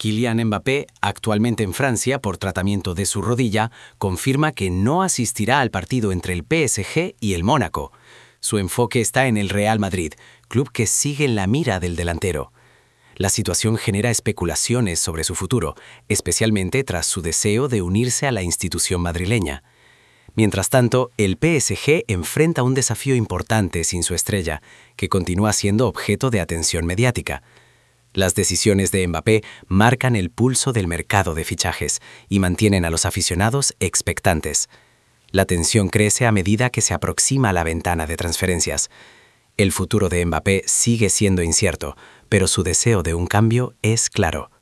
Kylian Mbappé, actualmente en Francia por tratamiento de su rodilla, confirma que no asistirá al partido entre el PSG y el Mónaco. Su enfoque está en el Real Madrid, club que sigue en la mira del delantero. La situación genera especulaciones sobre su futuro, especialmente tras su deseo de unirse a la institución madrileña. Mientras tanto, el PSG enfrenta un desafío importante sin su estrella, que continúa siendo objeto de atención mediática. Las decisiones de Mbappé marcan el pulso del mercado de fichajes y mantienen a los aficionados expectantes. La tensión crece a medida que se aproxima la ventana de transferencias. El futuro de Mbappé sigue siendo incierto, pero su deseo de un cambio es claro.